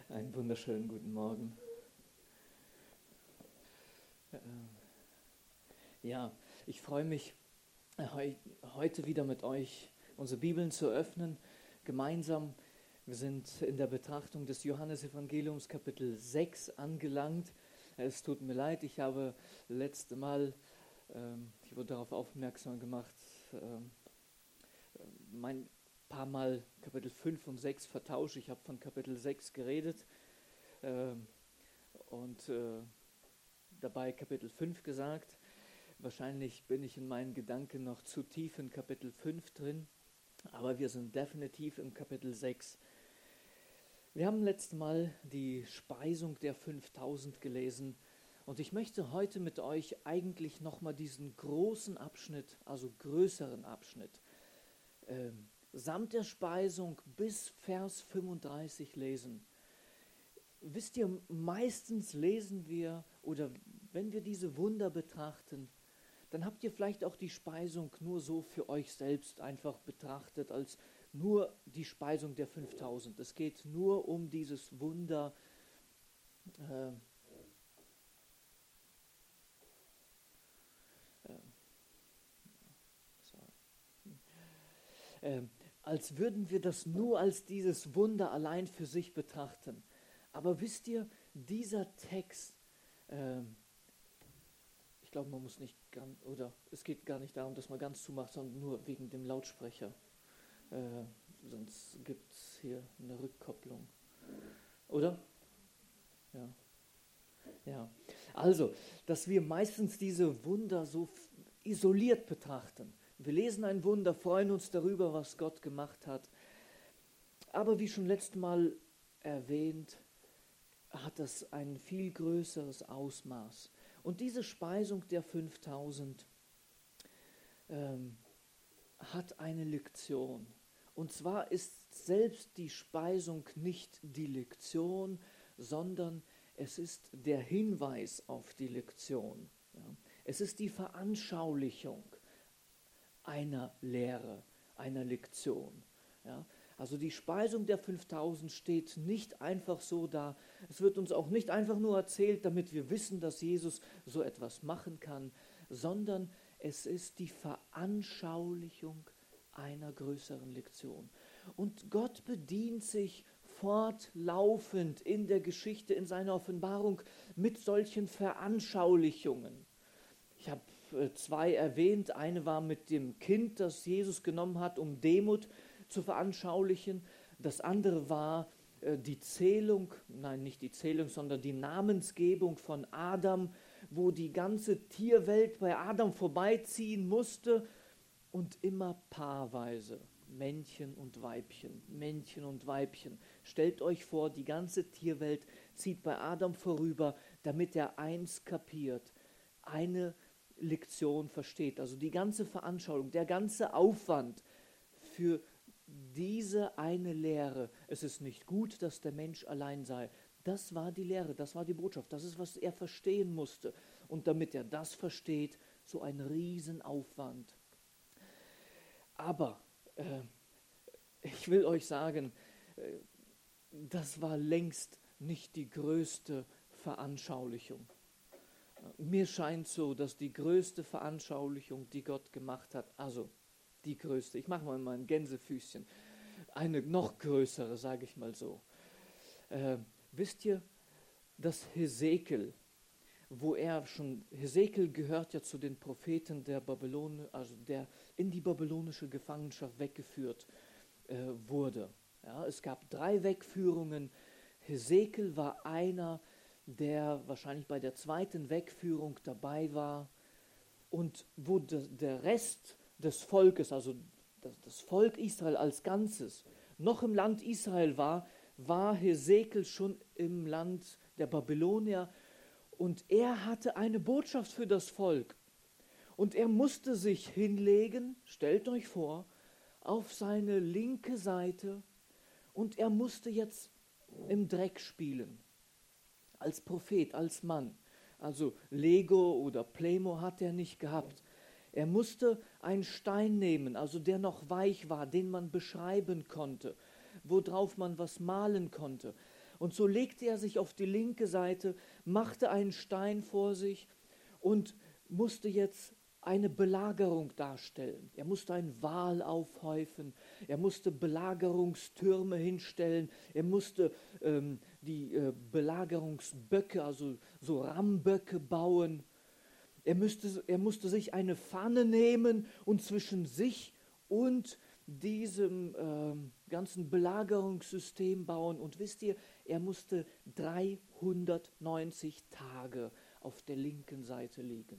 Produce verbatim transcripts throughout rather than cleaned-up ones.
Einen wunderschönen guten Morgen. Ja, ich freue mich, heu- heute wieder mit euch unsere Bibeln zu öffnen, gemeinsam. Wir sind in der Betrachtung des Johannesevangeliums Kapitel sechs angelangt. Es tut mir leid, ich habe letzte Mal, ähm, ich wurde darauf aufmerksam gemacht, ähm, mein paar Mal Kapitel fünf und sechs vertauscht. Ich habe von Kapitel sechs geredet. Ähm, und äh, dabei Kapitel fünf gesagt. Wahrscheinlich bin ich in meinen Gedanken noch zu tief in Kapitel fünf drin, aber wir sind definitiv im Kapitel sechs. Wir haben letztes Mal die Speisung der fünftausend gelesen und ich möchte heute mit euch eigentlich nochmal diesen großen Abschnitt, also größeren Abschnitt, äh, samt der Speisung bis Vers fünfunddreißig lesen. Wisst ihr, meistens lesen wir, oder wenn wir diese Wunder betrachten, dann habt ihr vielleicht auch die Speisung nur so für euch selbst einfach betrachtet, als nur die Speisung der fünftausend. Es geht nur um dieses Wunder. Äh, äh, äh, als würden wir das nur als dieses Wunder allein für sich betrachten. Aber wisst ihr, dieser Text, äh, ich glaube, man muss nicht ganz, oder es geht gar nicht darum, dass man ganz zumacht, sondern nur wegen dem Lautsprecher. Äh, sonst gibt es hier eine Rückkopplung. Oder? Ja. Ja. Also, dass wir meistens diese Wunder so f- isoliert betrachten. Wir lesen ein Wunder, freuen uns darüber, was Gott gemacht hat. Aber wie schon letztes Mal erwähnt, hat das ein viel größeres Ausmaß. Und diese Speisung der fünftausend ähm, hat eine Lektion. Und zwar ist selbst die Speisung nicht die Lektion, sondern es ist der Hinweis auf die Lektion. Ja. Es ist die Veranschaulichung einer Lehre, einer Lektion. Ja. Also die Speisung der fünftausend steht nicht einfach so da. Es wird uns auch nicht einfach nur erzählt, damit wir wissen, dass Jesus so etwas machen kann, sondern es ist die Veranschaulichung einer größeren Lektion. Und Gott bedient sich fortlaufend in der Geschichte, in seiner Offenbarung mit solchen Veranschaulichungen. Ich habe äh, zwei erwähnt. Eine war mit dem Kind, das Jesus genommen hat, um Demut zu veranschaulichen. Das andere war äh, die Zählung, nein, nicht die Zählung, sondern die Namensgebung von Adam, wo die ganze Tierwelt bei Adam vorbeiziehen musste und immer paarweise, Männchen und Weibchen, Männchen und Weibchen. Stellt euch vor, die ganze Tierwelt zieht bei Adam vorüber, damit er eins kapiert, eine Lektion versteht. Also die ganze Veranschaulichung, der ganze Aufwand für diese eine Lehre. Es ist nicht gut, dass der Mensch allein sei. Das war die Lehre, das war die Botschaft, das ist, was er verstehen musste. Und damit er das versteht, so ein Riesenaufwand. Aber äh, ich will euch sagen, äh, das war längst nicht die größte Veranschaulichung. Mir scheint so, dass die größte Veranschaulichung, die Gott gemacht hat, also die größte, ich mache mal ein Gänsefüßchen, eine noch größere, sage ich mal so. Äh, wisst ihr, dass Hesekiel, wo er schon, Hesekiel gehört ja zu den Propheten der Babylon, also der in die babylonische Gefangenschaft weggeführt äh, wurde. Ja, es gab drei Wegführungen. Hesekiel war einer, der wahrscheinlich bei der zweiten Wegführung dabei war und wo de, der Rest des Volkes, also das, das Volk Israel als Ganzes, noch im Land Israel war, war Hesekiel schon im Land der Babylonier. Und er hatte eine Botschaft für das Volk. Und er musste sich hinlegen, stellt euch vor, auf seine linke Seite. Und er musste jetzt im Dreck spielen. Als Prophet, als Mann. Also Lego oder Playmo hat er nicht gehabt. Er musste einen Stein nehmen, also der noch weich war, den man beschreiben konnte, worauf man was malen konnte. Und so legte er sich auf die linke Seite, machte einen Stein vor sich und musste jetzt eine Belagerung darstellen. Er musste einen Wal aufhäufen, er musste Belagerungstürme hinstellen, er musste ähm, die äh, Belagerungsböcke, also so Rammböcke bauen. Er, müsste, er musste sich eine Pfanne nehmen und zwischen sich und diesem ähm, ganzen Belagerungssystem bauen. Und wisst ihr, er musste dreihundertneunzig Tage auf der linken Seite liegen.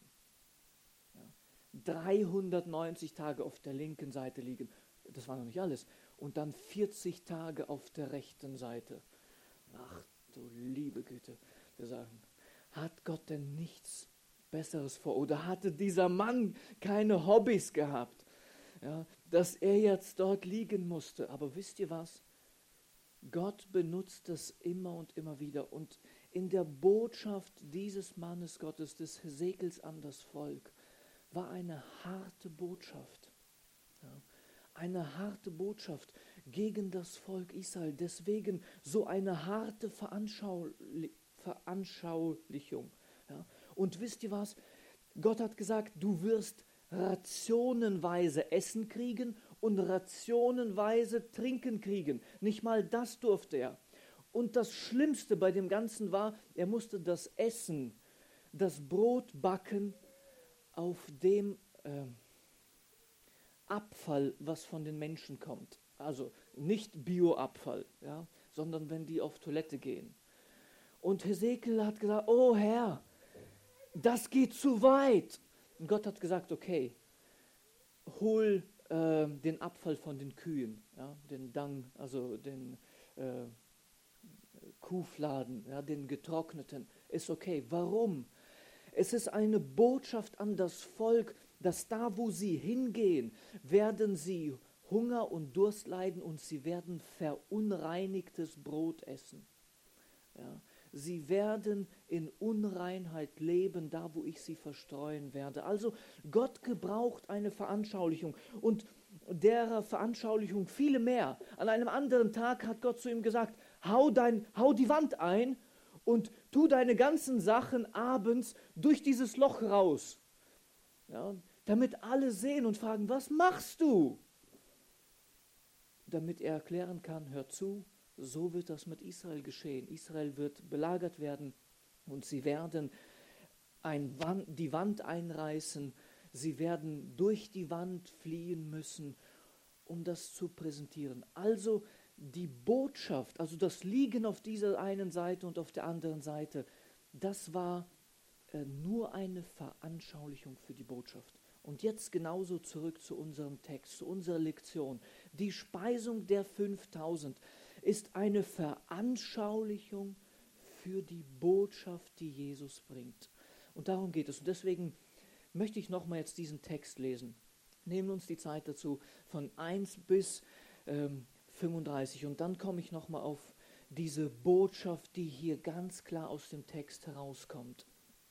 dreihundertneunzig Tage auf der linken Seite liegen. Das war noch nicht alles. Und dann vierzig Tage auf der rechten Seite. Ach du liebe Güte. Wir sagen, hat Gott denn nichts Besseres vor? Oder hatte dieser Mann keine Hobbys gehabt, ja, dass er jetzt dort liegen musste? Aber wisst ihr was? Gott benutzt das immer und immer wieder. Und in der Botschaft dieses Mannes Gottes, des Hesekels an das Volk, war eine harte Botschaft. Ja, eine harte Botschaft gegen das Volk Israel. Deswegen so eine harte Veranschaulich- Veranschaulichung. Ja. Und wisst ihr was? Gott hat gesagt, du wirst rationenweise Essen kriegen und rationenweise Trinken kriegen. Nicht mal das durfte er. Und das Schlimmste bei dem Ganzen war, er musste das Essen, das Brot backen, auf dem äh, Abfall, was von den Menschen kommt. Also nicht Bioabfall, ja, sondern wenn die auf Toilette gehen. Und Hesekiel hat gesagt, oh Herr, das geht zu weit. Und Gott hat gesagt, okay, hol äh, den Abfall von den Kühen, ja, den Dung, also den äh, Kuhfladen, ja, den getrockneten, ist okay. Warum? Es ist eine Botschaft an das Volk, dass da, wo sie hingehen, werden sie Hunger und Durst leiden und sie werden verunreinigtes Brot essen. Ja. Sie werden in Unreinheit leben, da wo ich sie verstreuen werde. Also Gott gebraucht eine Veranschaulichung und derer Veranschaulichung viele mehr. An einem anderen Tag hat Gott zu ihm gesagt, hau, dein, hau die Wand ein und tu deine ganzen Sachen abends durch dieses Loch raus. Ja, damit alle sehen und fragen, was machst du? Damit er erklären kann, hör zu, so wird das mit Israel geschehen. Israel wird belagert werden und sie werden ein Wand, die Wand einreißen. Sie werden durch die Wand fliehen müssen, um das zu präsentieren. Also die Botschaft, also das Liegen auf dieser einen Seite und auf der anderen Seite, das war äh, nur eine Veranschaulichung für die Botschaft. Und jetzt genauso zurück zu unserem Text, zu unserer Lektion. Die Speisung der fünftausend ist eine Veranschaulichung für die Botschaft, die Jesus bringt. Und darum geht es. Und deswegen möchte ich nochmal jetzt diesen Text lesen. Nehmen uns die Zeit dazu von eins bis ähm, fünfunddreißig. Und dann komme ich nochmal auf diese Botschaft, die hier ganz klar aus dem Text herauskommt.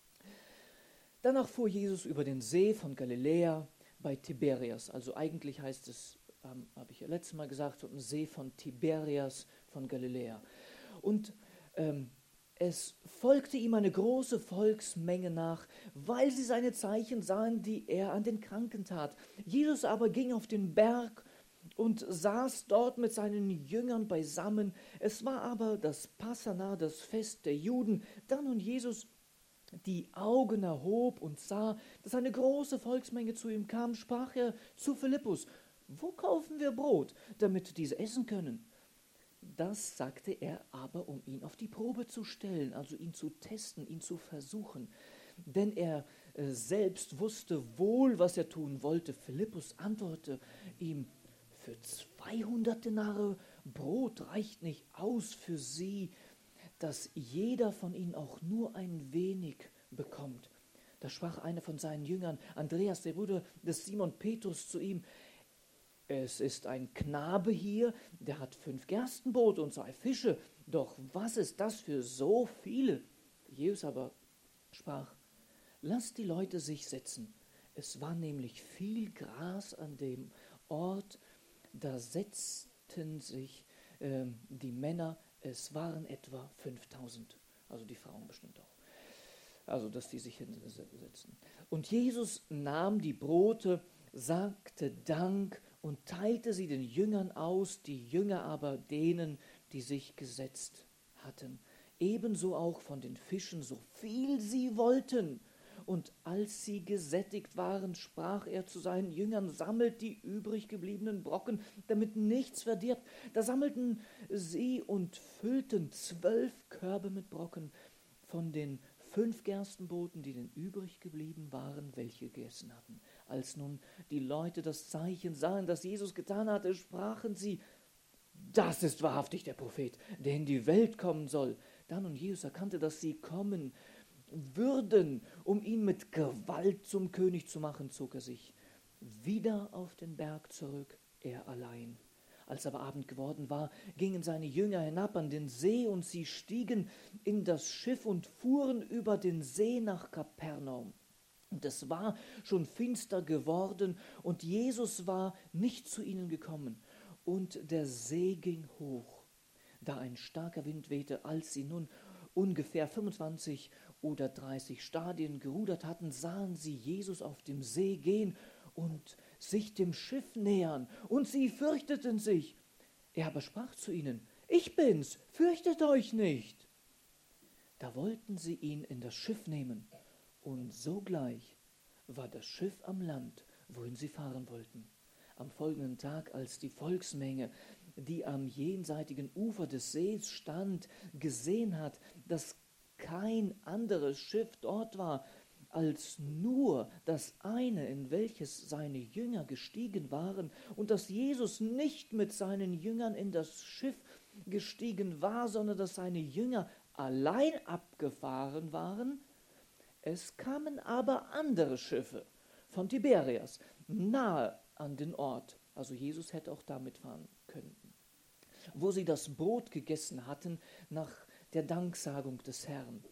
Danach fuhr Jesus über den See von Galiläa bei Tiberias. Also eigentlich heißt es, ähm, habe ich ja letztes Mal gesagt, ein See von Tiberias von Galiläa. Und ähm, es folgte ihm eine große Volksmenge nach, weil sie seine Zeichen sahen, die er an den Kranken tat. Jesus aber ging auf den Berg und saß dort mit seinen Jüngern beisammen. Es war aber das Passana, das Fest der Juden. Da nun Jesus die Augen erhob und sah, dass eine große Volksmenge zu ihm kam, sprach er zu Philippus, wo kaufen wir Brot, damit diese essen können? Das sagte er aber, um ihn auf die Probe zu stellen, also ihn zu testen, ihn zu versuchen. Denn er äh, selbst wusste wohl, was er tun wollte. Philippus antwortete ihm, für zweihundert Denare Brot reicht nicht aus für sie, dass jeder von ihnen auch nur ein wenig bekommt. Da sprach einer von seinen Jüngern, Andreas, der Bruder des Simon Petrus, zu ihm, es ist ein Knabe hier, der hat fünf Gerstenbrote und zwei Fische, doch was ist das für so viele? Jesus aber sprach, lasst die Leute sich setzen. Es war nämlich viel Gras an dem Ort, da setzten sich äh, die Männer Es waren etwa fünftausend, also die Frauen bestimmt auch. Also, dass die sich hinsetzten. Und Jesus nahm die Brote, sagte Dank und teilte sie den Jüngern aus, die Jünger aber denen, die sich gesetzt hatten. Ebenso auch von den Fischen, so viel sie wollten. Und als sie gesättigt waren, sprach er zu seinen Jüngern, sammelt die übrig gebliebenen Brocken, damit nichts verdirbt. Da sammelten sie und füllten zwölf Körbe mit Brocken von den fünf Gerstenbroten, die denn übrig geblieben waren, welche gegessen hatten. Als nun die Leute das Zeichen sahen, das Jesus getan hatte, sprachen sie, das ist wahrhaftig der Prophet, der in die Welt kommen soll. Da nun Jesus erkannte, dass sie kommen würden, um ihn mit Gewalt zum König zu machen, zog er sich wieder auf den Berg zurück, er allein. Als aber Abend geworden war, gingen seine Jünger hinab an den See, und sie stiegen in das Schiff und fuhren über den See nach Kapernaum. Und es war schon finster geworden, und Jesus war nicht zu ihnen gekommen. Und der See ging hoch, da ein starker Wind wehte. Als sie nun ungefähr fünfundzwanzig oder dreißig Stadien gerudert hatten, sahen sie Jesus auf dem See gehen und sich dem Schiff nähern, und sie fürchteten sich. Er aber sprach zu ihnen, ich bin's, fürchtet euch nicht. Da wollten sie ihn in das Schiff nehmen, und sogleich war das Schiff am Land, wohin sie fahren wollten. Am folgenden Tag, als die Volksmenge, die am jenseitigen Ufer des Sees stand, gesehen hat, dass kein anderes Schiff dort war, als nur das eine, in welches seine Jünger gestiegen waren, und dass Jesus nicht mit seinen Jüngern in das Schiff gestiegen war, sondern dass seine Jünger allein abgefahren waren. Es kamen aber andere Schiffe von Tiberias nahe an den Ort, also Jesus hätte auch damit fahren können, wo sie das Brot gegessen hatten nach der Danksagung des Herrn.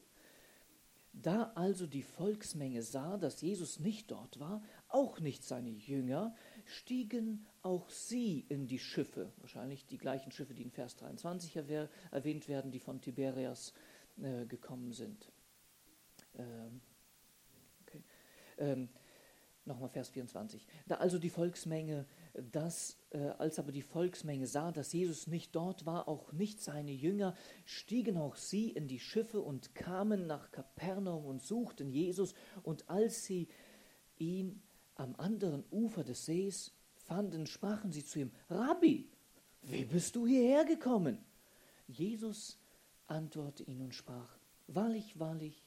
Da also die Volksmenge sah, dass Jesus nicht dort war, auch nicht seine Jünger, stiegen auch sie in die Schiffe, wahrscheinlich die gleichen Schiffe, die in Vers dreiundzwanzig erwäh- erwähnt werden, die von Tiberias äh, gekommen sind. Ähm, okay. ähm, Nochmal Vers vierundzwanzig. Da also die Volksmenge, das, äh, als aber die Volksmenge sah, dass Jesus nicht dort war, auch nicht seine Jünger, stiegen auch sie in die Schiffe und kamen nach Kapernaum und suchten Jesus. Und als sie ihn am anderen Ufer des Sees fanden, sprachen sie zu ihm, Rabbi, wie bist du hierher gekommen? Jesus antwortete ihnen und sprach, wahrlich, wahrlich,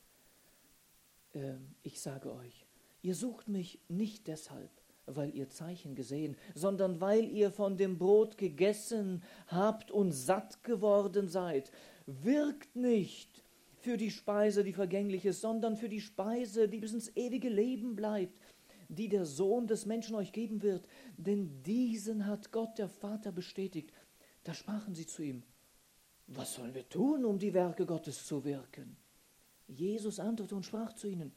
äh, ich sage euch, ihr sucht mich nicht deshalb, weil ihr Zeichen gesehen, sondern weil ihr von dem Brot gegessen habt und satt geworden seid. Wirkt nicht für die Speise, die vergänglich ist, sondern für die Speise, die bis ins ewige Leben bleibt, die der Sohn des Menschen euch geben wird. Denn diesen hat Gott, der Vater, bestätigt. Da sprachen sie zu ihm, was sollen wir tun, um die Werke Gottes zu wirken? Jesus antwortete und sprach zu ihnen,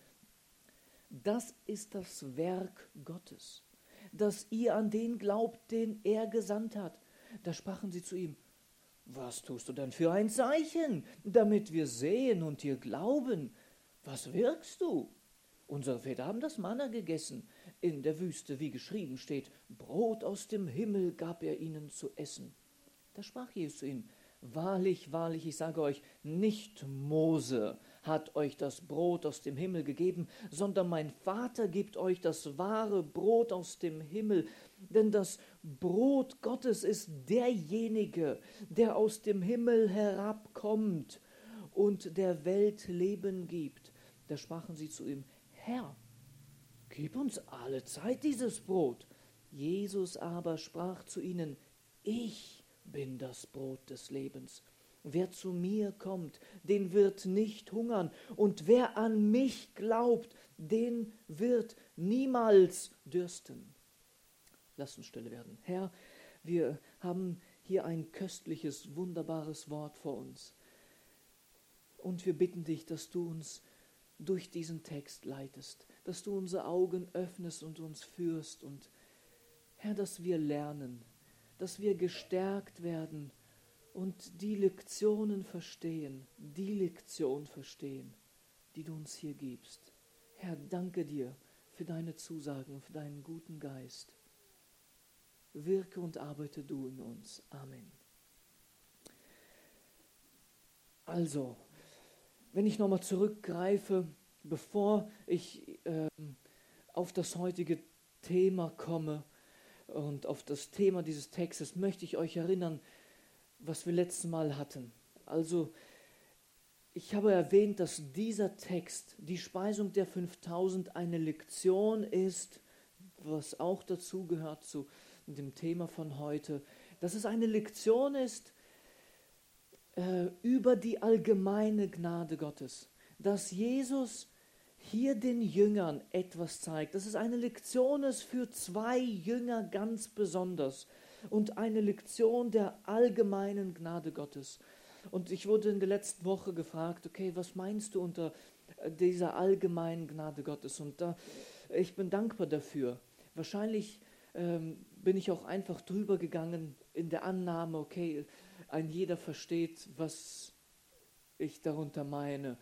das ist das Werk Gottes, dass ihr an den glaubt, den er gesandt hat. Da sprachen sie zu ihm, was tust du denn für ein Zeichen, damit wir sehen und dir glauben? Was wirkst du? Unsere Väter haben das Manna gegessen in der Wüste, wie geschrieben steht, Brot aus dem Himmel gab er ihnen zu essen. Da sprach Jesus zu ihnen, wahrlich, wahrlich, ich sage euch, nicht Mose hat euch das Brot aus dem Himmel gegeben, sondern mein Vater gibt euch das wahre Brot aus dem Himmel. Denn das Brot Gottes ist derjenige, der aus dem Himmel herabkommt und der Welt Leben gibt. Da sprachen sie zu ihm, Herr, gib uns alle Zeit dieses Brot. Jesus aber sprach zu ihnen, ich bin das Brot des Lebens. Wer zu mir kommt, den wird nicht hungern, und wer an mich glaubt, den wird niemals dürsten. Lasst uns stille werden. Herr, wir haben hier ein köstliches, wunderbares Wort vor uns. Und wir bitten dich, dass du uns durch diesen Text leitest, dass du unsere Augen öffnest und uns führst. Und Herr, dass wir lernen, dass wir gestärkt werden und die Lektionen verstehen, die Lektion verstehen, die du uns hier gibst. Herr, danke dir für deine Zusagen, für deinen guten Geist. Wirke und arbeite du in uns. Amen. Also, wenn ich nochmal zurückgreife, bevor ich äh, auf das heutige Thema komme und auf das Thema dieses Textes, möchte ich euch erinnern, was wir letztes Mal hatten. Also, ich habe erwähnt, dass dieser Text, die Speisung der fünftausend, eine Lektion ist, was auch dazu gehört zu dem Thema von heute, dass es eine Lektion ist äh, über die allgemeine Gnade Gottes, dass Jesus hier den Jüngern etwas zeigt, dass es eine Lektion ist für zwei Jünger ganz besonders und eine Lektion der allgemeinen Gnade Gottes. Und ich wurde in der letzten Woche gefragt, okay, was meinst du unter dieser allgemeinen Gnade Gottes? Und da, ich bin dankbar dafür. Wahrscheinlich ähm, bin ich auch einfach drüber gegangen in der Annahme, okay, ein jeder versteht, was ich darunter meine.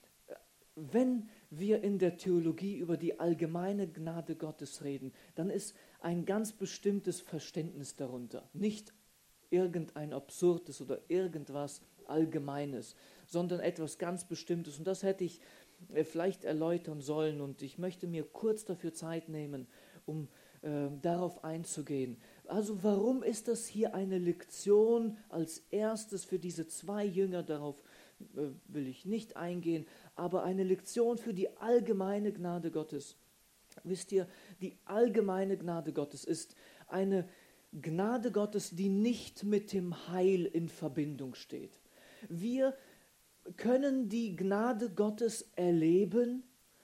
Wenn wir in der Theologie über die allgemeine Gnade Gottes reden, dann ist ein ganz bestimmtes Verständnis darunter. Nicht irgendein Absurdes oder irgendwas Allgemeines, sondern etwas ganz Bestimmtes. Und das hätte ich vielleicht erläutern sollen. Und ich möchte mir kurz dafür Zeit nehmen, um äh, darauf einzugehen. Also warum ist das hier eine Lektion als erstes für diese zwei Jünger? Darauf äh, will ich nicht eingehen, aber eine Lektion für die allgemeine Gnade Gottes. Wisst ihr, die allgemeine Gnade Gottes ist eine Gnade Gottes, die nicht mit dem Heil in Verbindung steht. Wir können die Gnade Gottes erleben.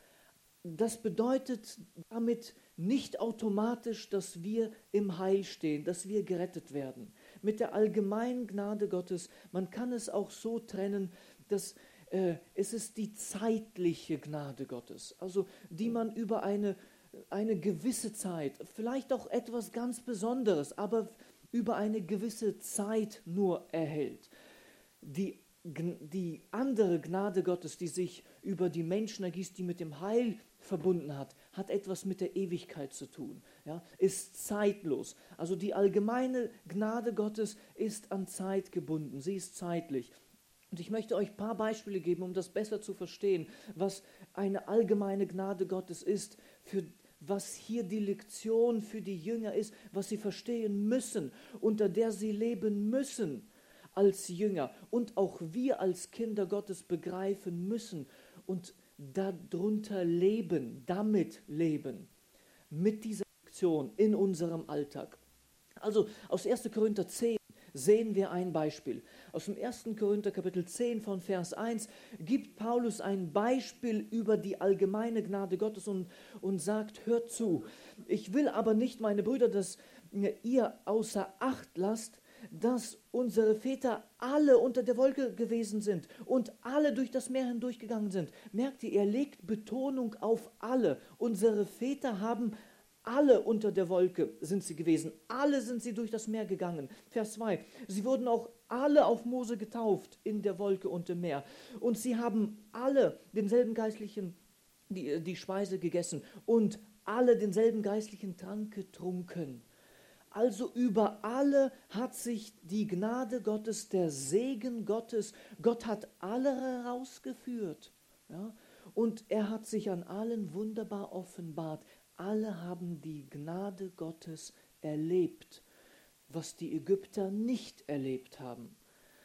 Das bedeutet damit nicht automatisch, dass wir im Heil stehen, dass wir gerettet werden. Mit der allgemeinen Gnade Gottes, man kann es auch so trennen, dass äh, es ist die zeitliche Gnade Gottes, also die man über eine eine gewisse Zeit, vielleicht auch etwas ganz Besonderes, aber über eine gewisse Zeit nur erhält. Die, die andere Gnade Gottes, die sich über die Menschen ergießt, die mit dem Heil verbunden hat, hat etwas mit der Ewigkeit zu tun, ja, ist zeitlos. Also die allgemeine Gnade Gottes ist an Zeit gebunden, sie ist zeitlich. Und ich möchte euch ein paar Beispiele geben, um das besser zu verstehen, was eine allgemeine Gnade Gottes ist, für was hier die Lektion für die Jünger ist, was sie verstehen müssen, unter der sie leben müssen als Jünger und auch wir als Kinder Gottes begreifen müssen und darunter leben, damit leben, mit dieser Lektion in unserem Alltag. Also aus erster Korinther zehn sehen wir ein Beispiel. Aus dem erster Korinther Kapitel zehn von Vers eins gibt Paulus ein Beispiel über die allgemeine Gnade Gottes und, und sagt, hört zu, ich will aber nicht, meine Brüder, dass ihr außer Acht lasst, dass unsere Väter alle unter der Wolke gewesen sind und alle durch das Meer hindurchgegangen sind. Merkt ihr, er legt Betonung auf alle. Unsere Väter haben alle unter der Wolke sind sie gewesen. Alle sind sie durch das Meer gegangen. Vers zwei. Sie wurden auch alle auf Mose getauft in der Wolke und im Meer. Und sie haben alle denselben geistlichen, die, die Speise gegessen und alle denselben geistlichen Trank getrunken. Also über alle hat sich die Gnade Gottes, der Segen Gottes, Gott hat alle herausgeführt. Ja? Und er hat sich an allen wunderbar offenbart. Alle haben die Gnade Gottes erlebt, was die Ägypter nicht erlebt haben.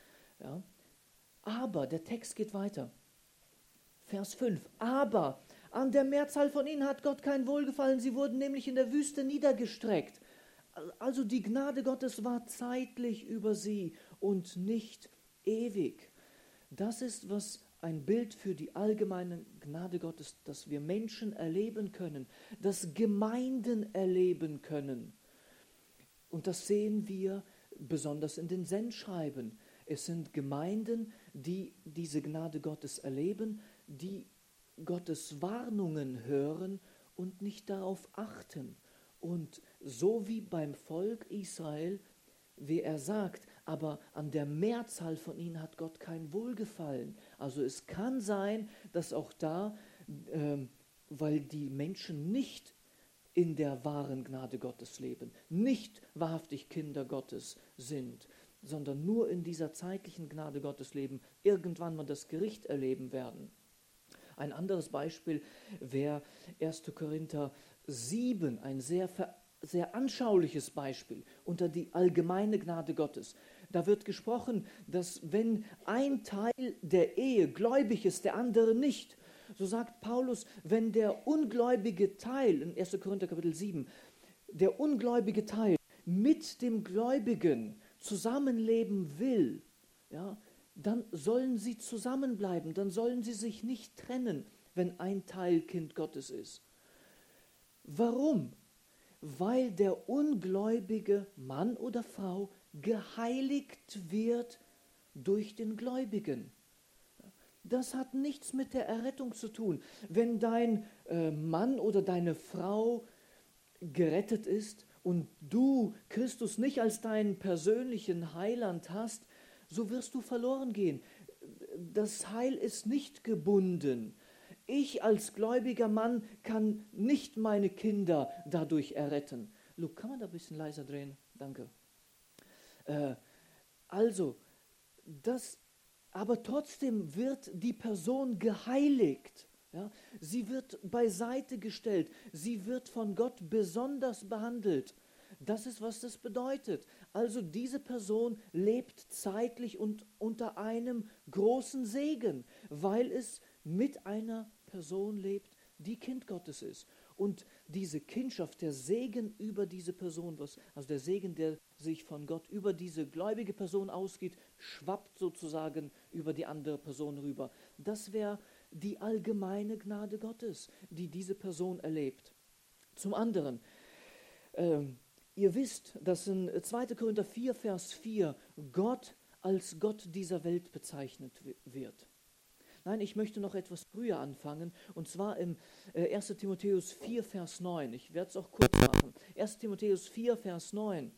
Ja? Aber, der Text geht weiter. Vers fünf. Aber an der Mehrzahl von ihnen hat Gott kein Wohlgefallen. Sie wurden nämlich in der Wüste niedergestreckt. Also die Gnade Gottes war zeitlich über sie und nicht ewig. Das ist, was ein Bild für die allgemeine Gnade Gottes, dass wir Menschen erleben können, dass Gemeinden erleben können. Und das sehen wir besonders in den Sendschreiben. Es sind Gemeinden, die diese Gnade Gottes erleben, die Gottes Warnungen hören und nicht darauf achten. Und so wie beim Volk Israel, wie er sagt, aber an der Mehrzahl von ihnen hat Gott kein Wohlgefallen. Also es kann sein, dass auch da, ähm, weil die Menschen nicht in der wahren Gnade Gottes leben, nicht wahrhaftig Kinder Gottes sind, sondern nur in dieser zeitlichen Gnade Gottes leben, irgendwann mal das Gericht erleben werden. Ein anderes Beispiel wäre erster Korinther sieben, ein sehr, sehr anschauliches Beispiel unter die allgemeine Gnade Gottes. Da wird gesprochen, dass wenn ein Teil der Ehe gläubig ist, der andere nicht, so sagt Paulus, wenn der ungläubige Teil, in erster Korinther Kapitel sieben, der ungläubige Teil mit dem Gläubigen zusammenleben will, ja, dann sollen sie zusammenbleiben, dann sollen sie sich nicht trennen, wenn ein Teil Kind Gottes ist. Warum? Weil der ungläubige Mann oder Frau geheiligt wird durch den Gläubigen. Das hat nichts mit der Errettung zu tun. Wenn dein äh, Mann oder deine Frau gerettet ist und du Christus nicht als deinen persönlichen Heiland hast, so wirst du verloren gehen. Das Heil ist nicht gebunden. Ich als gläubiger Mann kann nicht meine Kinder dadurch erretten. Luke, kann man da ein bisschen leiser drehen? Danke. Äh, also, das, aber trotzdem wird die Person geheiligt. Ja? Sie wird beiseite gestellt. Sie wird von Gott besonders behandelt. Das ist, was das bedeutet. Also diese Person lebt zeitlich und unter einem großen Segen, weil es mit einer Person lebt, die Kind Gottes ist. Und diese Kindschaft, der Segen über diese Person, was, also der Segen, der sich von Gott über diese gläubige Person ausgeht, schwappt sozusagen über die andere Person rüber. Das wäre die allgemeine Gnade Gottes, die diese Person erlebt. Zum anderen, ähm, ihr wisst, dass in zweiter Korinther vier, Vers vier Gott als Gott dieser Welt bezeichnet wird. Nein, ich möchte noch etwas früher anfangen, und zwar im äh, erster Timotheus vier, Vers neun. Ich werde es auch kurz machen. erster Timotheus vier, Vers neun.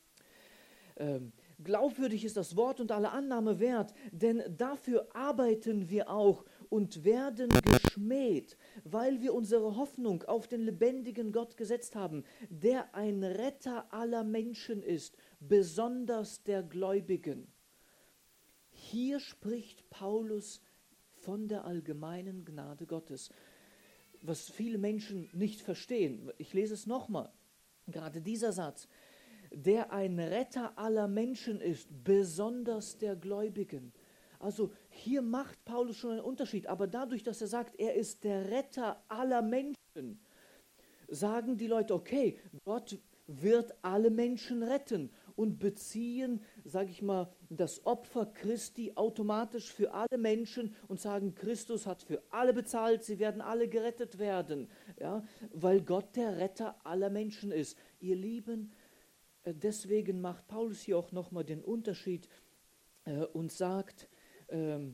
Ähm, glaubwürdig ist das Wort und alle Annahme wert, denn dafür arbeiten wir auch und werden geschmäht, weil wir unsere Hoffnung auf den lebendigen Gott gesetzt haben, der ein Retter aller Menschen ist, besonders der Gläubigen. Hier spricht Paulus von der allgemeinen Gnade Gottes, was viele Menschen nicht verstehen. Ich lese es nochmal, gerade dieser Satz, der ein Retter aller Menschen ist, besonders der Gläubigen. Also hier macht Paulus schon einen Unterschied, aber dadurch, dass er sagt, er ist der Retter aller Menschen, sagen die Leute, okay, Gott wird alle Menschen retten und beziehen, sage ich mal, das Opfer Christi automatisch für alle Menschen und sagen, Christus hat für alle bezahlt, sie werden alle gerettet werden, ja, weil Gott der Retter aller Menschen ist. Ihr Lieben, deswegen macht Paulus hier auch nochmal den Unterschied äh, und sagt, ähm,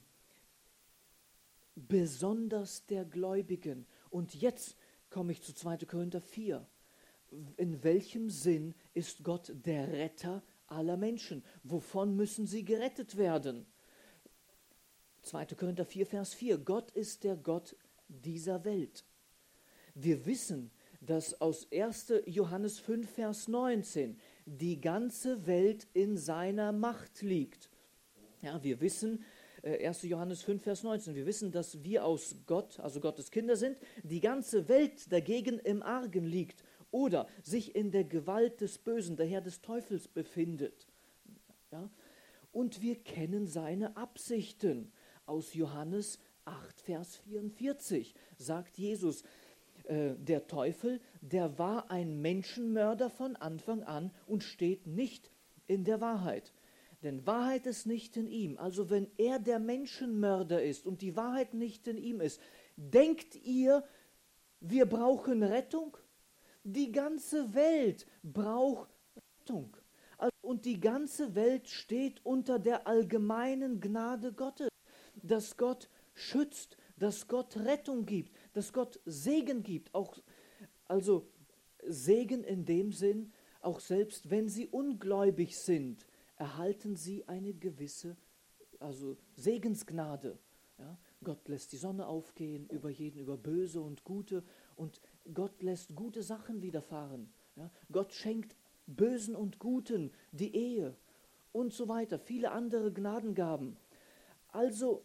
besonders der Gläubigen. Und jetzt komme ich zu zweiter Korinther vier. In welchem Sinn ist Gott der Retter aller Menschen? Wovon müssen sie gerettet werden? zweiter Korinther vier, Vers vier. Gott ist der Gott dieser Welt. Wir wissen, dass aus erster Johannes fünf, Vers neunzehn die ganze Welt in seiner Macht liegt. Ja, wir wissen, erster Johannes fünf, Vers neunzehn, wir wissen, dass wir aus Gott, also Gottes Kinder sind, die ganze Welt dagegen im Argen liegt oder sich in der Gewalt des Bösen, daher des Teufels, befindet. Ja? Und wir kennen seine Absichten. Aus Johannes acht, Vers vierundvierzig sagt Jesus, äh, der Teufel, der war ein Menschenmörder von Anfang an und steht nicht in der Wahrheit. Denn Wahrheit ist nicht in ihm. Also wenn er der Menschenmörder ist und die Wahrheit nicht in ihm ist, denkt ihr, wir brauchen Rettung? Die ganze Welt braucht Rettung. Also, und die ganze Welt steht unter der allgemeinen Gnade Gottes, dass Gott schützt, dass Gott Rettung gibt, dass Gott Segen gibt. Auch, also Segen in dem Sinn, auch selbst wenn sie ungläubig sind, erhalten sie eine gewisse, also Segensgnade. Ja? Gott lässt die Sonne aufgehen über jeden, über Böse und Gute, und Gott lässt gute Sachen widerfahren. Ja? Gott schenkt Bösen und Guten die Ehe und so weiter, viele andere Gnadengaben. Also,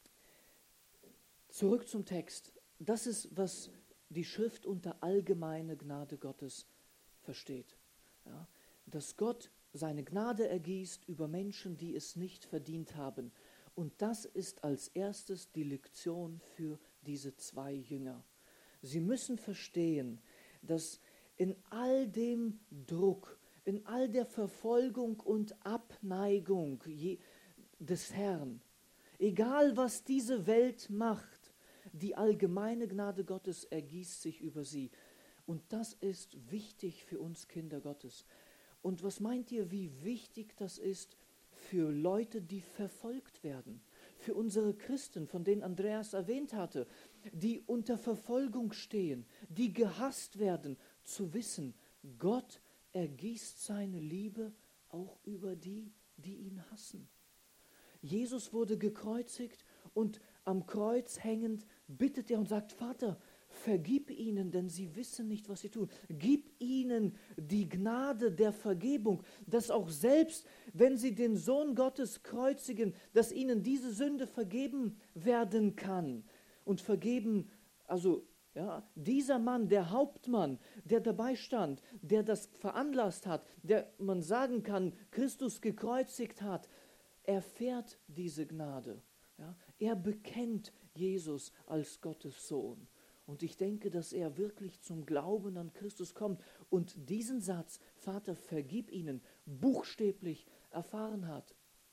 zurück zum Text. Das ist, was die Schrift unter allgemeine Gnade Gottes versteht. Ja? Dass Gott seine Gnade ergießt über Menschen, die es nicht verdient haben. Und das ist als erstes die Lektion für diese zwei Jünger. Sie müssen verstehen, dass in all dem Druck, in all der Verfolgung und Abneigung des Herrn, egal was diese Welt macht, die allgemeine Gnade Gottes ergießt sich über sie. Und das ist wichtig für uns Kinder Gottes. Und was meint ihr, wie wichtig das ist für Leute, die verfolgt werden? Für unsere Christen, von denen Andreas erwähnt hatte, die unter Verfolgung stehen, die gehasst werden, zu wissen, Gott ergießt seine Liebe auch über die, die ihn hassen. Jesus wurde gekreuzigt und am Kreuz hängend bittet er und sagt, Vater, vergib ihnen, denn sie wissen nicht, was sie tun. Gib ihnen die Gnade der Vergebung, dass auch selbst, wenn sie den Sohn Gottes kreuzigen, dass ihnen diese Sünde vergeben werden kann. Und vergeben, also ja, dieser Mann, der Hauptmann, der dabei stand, der das veranlasst hat, der man sagen kann, Christus gekreuzigt hat, erfährt diese Gnade. Ja, er bekennt Jesus als Gottes Sohn. Und ich denke, dass er wirklich zum Glauben an Christus kommt und diesen Satz, Vater, vergib ihnen, buchstäblich erfahren hat.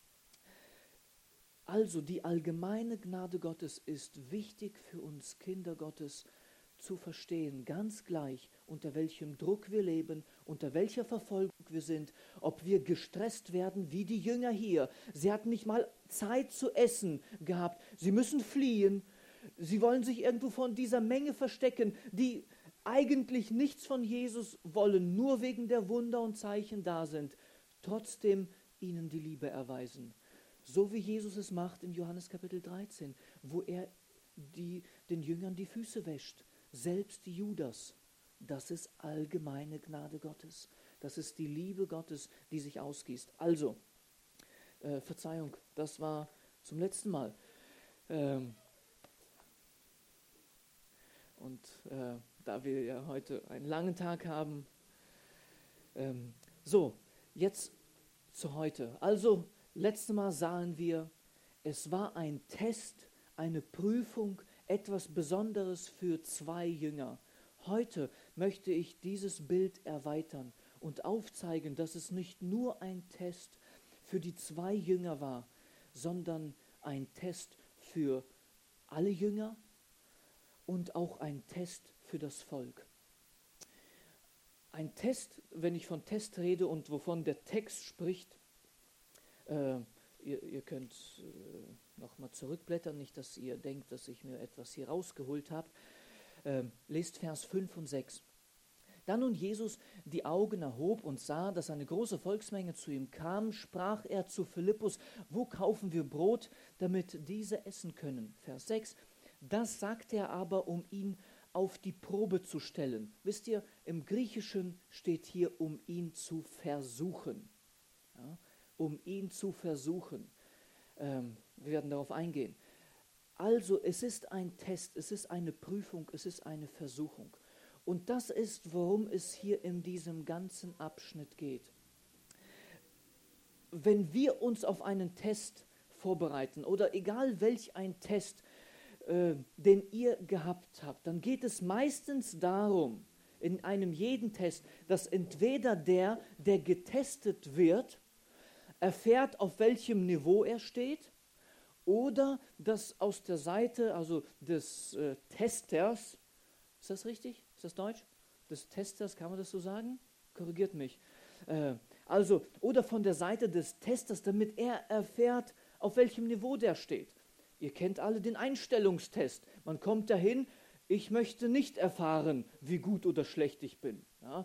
Also die allgemeine Gnade Gottes ist wichtig für uns Kinder Gottes zu verstehen, ganz gleich, unter welchem Druck wir leben, unter welcher Verfolgung wir sind, ob wir gestresst werden wie die Jünger hier. Sie hatten nicht mal Zeit zu essen gehabt, sie müssen fliehen. Sie wollen sich irgendwo von dieser Menge verstecken, die eigentlich nichts von Jesus wollen, nur wegen der Wunder und Zeichen da sind, trotzdem ihnen die Liebe erweisen. So wie Jesus es macht in Johannes Kapitel dreizehn, wo er die, den Jüngern die Füße wäscht, selbst die Judas. Das ist allgemeine Gnade Gottes. Das ist die Liebe Gottes, die sich ausgießt. Also, äh, Verzeihung, das war zum letzten Mal. Ähm, Und äh, da wir ja heute einen langen Tag haben, ähm, so, jetzt zu heute. Also, letztes Mal sahen wir, es war ein Test, eine Prüfung, etwas Besonderes für zwei Jünger. Heute möchte ich dieses Bild erweitern und aufzeigen, dass es nicht nur ein Test für die zwei Jünger war, sondern ein Test für alle Jünger, und auch ein Test für das Volk. Ein Test, wenn ich von Test rede und wovon der Text spricht, äh, ihr, ihr könnt äh, nochmal zurückblättern, nicht, dass ihr denkt, dass ich mir etwas hier rausgeholt habe. Äh, lest Vers fünf und sechs. Da nun Jesus die Augen erhob und sah, dass eine große Volksmenge zu ihm kam, sprach er zu Philippus, wo kaufen wir Brot, damit diese essen können? Vers sechs. Das sagt er aber, um ihn auf die Probe zu stellen. Wisst ihr, im Griechischen steht hier, um ihn zu versuchen. Ja, um ihn zu versuchen. Ähm, wir werden darauf eingehen. Also, es ist ein Test, es ist eine Prüfung, es ist eine Versuchung. Und das ist, worum es hier in diesem ganzen Abschnitt geht. Wenn wir uns auf einen Test vorbereiten, oder egal welch ein Test, den ihr gehabt habt, dann geht es meistens darum, in einem jeden Test, dass entweder der, der getestet wird, erfährt, auf welchem Niveau er steht, oder dass aus der Seite, also des äh, Testers, ist das richtig? Ist das Deutsch? Des Testers, kann man das so sagen? Korrigiert mich. Äh, also, oder von der Seite des Testers, damit er erfährt, auf welchem Niveau der steht. Ihr kennt alle den Einstellungstest. Man kommt dahin, ich möchte nicht erfahren, wie gut oder schlecht ich bin. Ja?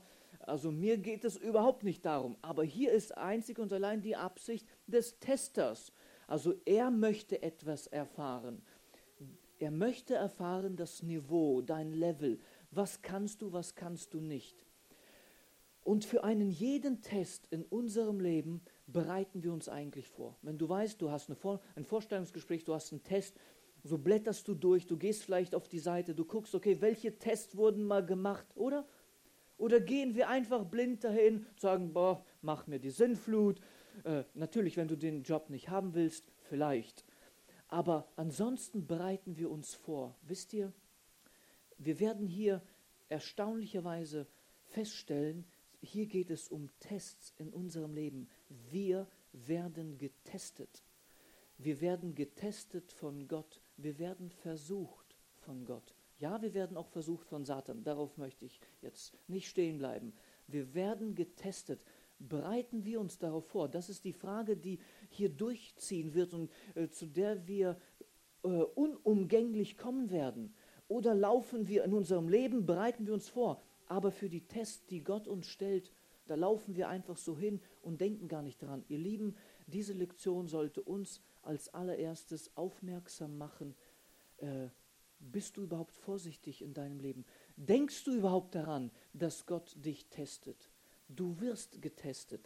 Also mir geht es überhaupt nicht darum. Aber hier ist einzig und allein die Absicht des Testers. Also er möchte etwas erfahren. Er möchte erfahren das Niveau, dein Level. Was kannst du, was kannst du nicht? Und für einen jeden Test in unserem Leben bereiten wir uns eigentlich vor. Wenn du weißt, du hast eine Vor- ein Vorstellungsgespräch, du hast einen Test, so blätterst du durch, du gehst vielleicht auf die Seite, du guckst, okay, welche Tests wurden mal gemacht, oder? Oder gehen wir einfach blind dahin, sagen, boah, mach mir die Sinnflut. Äh, natürlich, wenn du den Job nicht haben willst, vielleicht. Aber ansonsten bereiten wir uns vor. Wisst ihr, wir werden hier erstaunlicherweise feststellen, hier geht es um Tests in unserem Leben. Wir werden getestet. Wir werden getestet von Gott. Wir werden versucht von Gott. Ja, wir werden auch versucht von Satan. Darauf möchte ich jetzt nicht stehen bleiben. Wir werden getestet. Bereiten wir uns darauf vor? Das ist die Frage, die hier durchziehen wird und äh, zu der wir äh, unumgänglich kommen werden. Oder laufen wir in unserem Leben, bereiten wir uns vor, aber für die Tests, die Gott uns stellt, da laufen wir einfach so hin und denken gar nicht dran. Ihr Lieben, diese Lektion sollte uns als allererstes aufmerksam machen. Äh, bist du überhaupt vorsichtig in deinem Leben? Denkst du überhaupt daran, dass Gott dich testet? Du wirst getestet.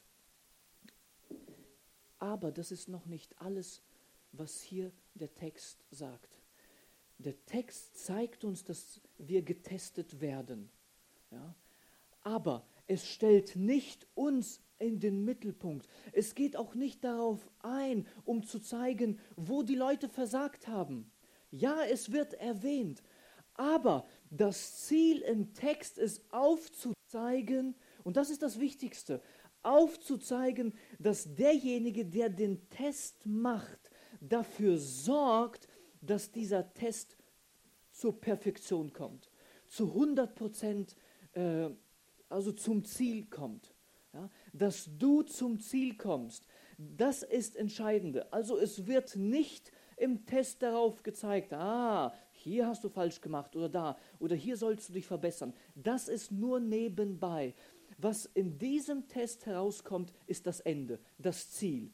Aber das ist noch nicht alles, was hier der Text sagt. Der Text zeigt uns, dass wir getestet werden. Ja? Aber es stellt nicht uns in den Mittelpunkt. Es geht auch nicht darauf ein, um zu zeigen, wo die Leute versagt haben. Ja, es wird erwähnt, aber das Ziel im Text ist aufzuzeigen, und das ist das Wichtigste, aufzuzeigen, dass derjenige, der den Test macht, dafür sorgt, dass dieser Test zur Perfektion kommt, zu hundert Prozent, äh, also zum Ziel kommt. Ja? Dass du zum Ziel kommst, das ist Entscheidende. Also es wird nicht im Test darauf gezeigt, ah, hier hast du falsch gemacht oder da, oder hier sollst du dich verbessern. Das ist nur nebenbei. Was in diesem Test herauskommt, ist das Ende, das Ziel.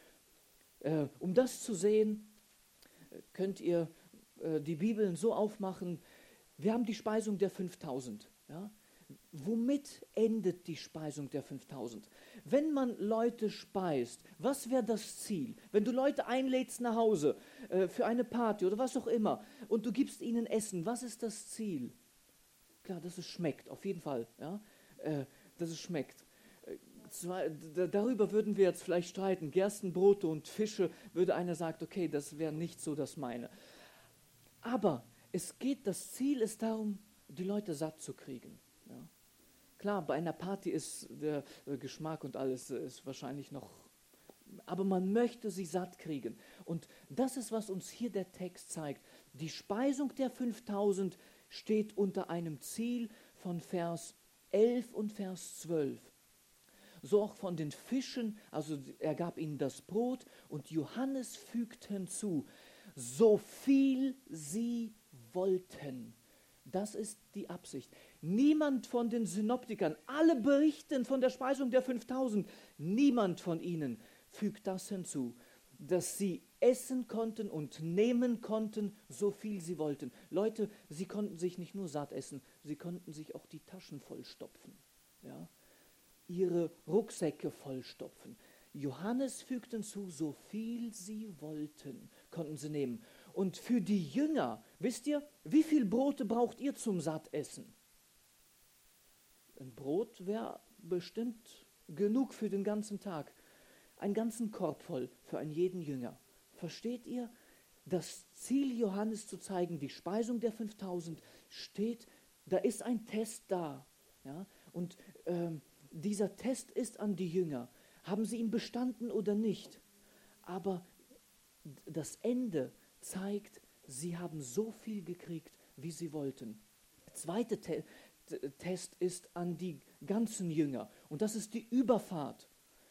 Äh, um das zu sehen, könnt ihr äh, die Bibeln so aufmachen, wir haben die Speisung der fünftausend. Ja? Womit endet die Speisung der fünftausend? Wenn man Leute speist, was wäre das Ziel? Wenn du Leute einlädst nach Hause äh, für eine Party oder was auch immer und du gibst ihnen Essen, was ist das Ziel? Klar, dass es schmeckt, auf jeden Fall. Ja? Äh, dass es schmeckt. Äh, zwar, d- darüber würden wir jetzt vielleicht streiten. Gerstenbrote und Fische, würde einer sagen, okay, das wäre nicht so das meine. Aber es geht, das Ziel ist darum, die Leute satt zu kriegen. Ja. Klar, bei einer Party ist der äh, Geschmack und alles äh, ist wahrscheinlich noch, aber man möchte sie satt kriegen. Und das ist, was uns hier der Text zeigt. Die Speisung der fünftausend steht unter einem Ziel von Vers elf und Vers zwölf. So auch von den Fischen, also er gab ihnen das Brot und Johannes fügt hinzu, so viel sie wollten. Das ist die Absicht. Niemand von den Synoptikern, alle berichten von der Speisung der fünftausend, niemand von ihnen fügt das hinzu, dass sie essen konnten und nehmen konnten, so viel sie wollten. Leute, sie konnten sich nicht nur satt essen, sie konnten sich auch die Taschen vollstopfen, ja? Ihre Rucksäcke vollstopfen. Johannes fügt hinzu, so viel sie wollten, konnten sie nehmen. Und für die Jünger, wisst ihr, wie viel Brote braucht ihr zum Sattessen? Ein Brot wäre bestimmt genug für den ganzen Tag. Einen ganzen Korb voll für einen jeden Jünger. Versteht ihr? Das Ziel Johannes zu zeigen, die Speisung der fünftausend steht, da ist ein Test da. Ja? Und ähm, dieser Test ist an die Jünger. Haben sie ihn bestanden oder nicht? Aber das Ende zeigt, sie haben so viel gekriegt, wie sie wollten. Der zweite Te- Test ist an die ganzen Jünger. Und das ist die Überfahrt.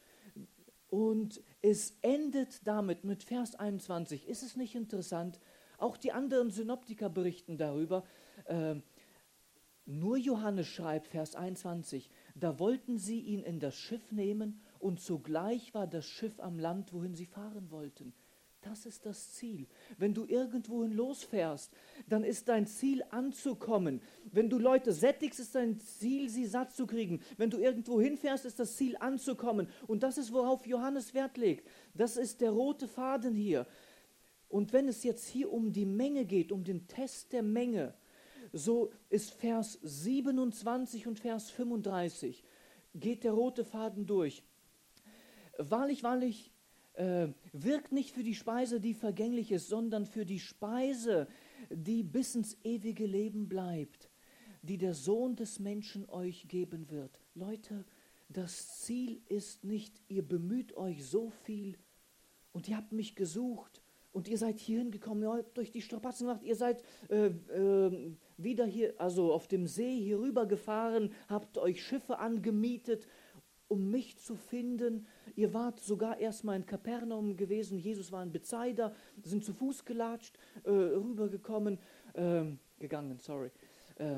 Und es endet damit mit Vers einundzwanzig. Ist es nicht interessant? Auch die anderen Synoptiker berichten darüber. Äh, nur Johannes schreibt, Vers einundzwanzig, Da wollten sie ihn in das Schiff nehmen und sogleich war das Schiff am Land, wohin sie fahren wollten. Das ist das Ziel. Wenn du irgendwohin losfährst, dann ist dein Ziel anzukommen. Wenn du Leute sättigst, ist dein Ziel, sie satt zu kriegen. Wenn du irgendwo hinfährst, ist das Ziel anzukommen. Und das ist, worauf Johannes Wert legt. Das ist der rote Faden hier. Und wenn es jetzt hier um die Menge geht, um den Test der Menge, so ist Vers siebenundzwanzig und Vers fünfunddreißig, geht der rote Faden durch. Wahrlich, wahrlich, äh, wirkt nicht für die Speise, die vergänglich ist, sondern für die Speise, die bis ins ewige Leben bleibt, die der Sohn des Menschen euch geben wird. Leute, das Ziel ist nicht, ihr bemüht euch so viel und ihr habt mich gesucht und ihr seid hierhin gekommen, ihr habt euch die Strapazen gemacht, ihr seid äh, äh, wieder hier, also auf dem See hier rüber gefahren, habt euch Schiffe angemietet, um mich zu finden. Ihr wart sogar erstmal in Kapernaum gewesen, Jesus war in Bethsaida, sind zu Fuß gelatscht, äh, rübergekommen, äh, gegangen, sorry, äh,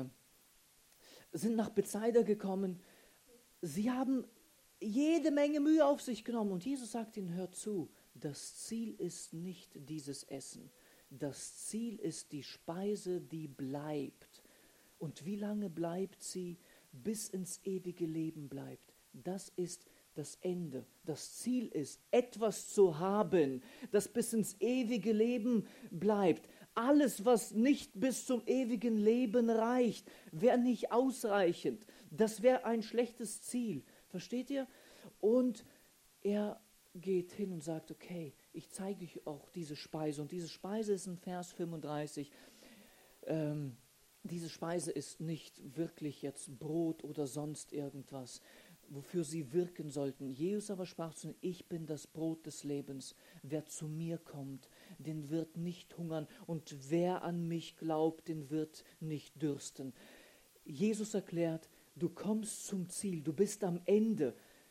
sind nach Bethsaida gekommen. Sie haben jede Menge Mühe auf sich genommen und Jesus sagt ihnen, hört zu, das Ziel ist nicht dieses Essen. Das Ziel ist die Speise, die bleibt. Und wie lange bleibt sie? Bis ins ewige Leben bleibt. Das ist das Ende. Das Ziel ist, etwas zu haben, das bis ins ewige Leben bleibt. Alles, was nicht bis zum ewigen Leben reicht, wäre nicht ausreichend. Das wäre ein schlechtes Ziel. Versteht ihr? Und er geht hin und sagt, okay, ich zeige euch auch diese Speise. Und diese Speise ist in Vers fünfunddreißig. Ähm, diese Speise ist nicht wirklich jetzt Brot oder sonst irgendwas, wofür sie wirken sollten. Jesus aber sprach zu ihnen, ich bin das Brot des Lebens. Wer zu mir kommt, den wird nicht hungern. Und wer an mich glaubt, den wird nicht dürsten. Jesus erklärt, du kommst zum Ziel, du bist am Ende.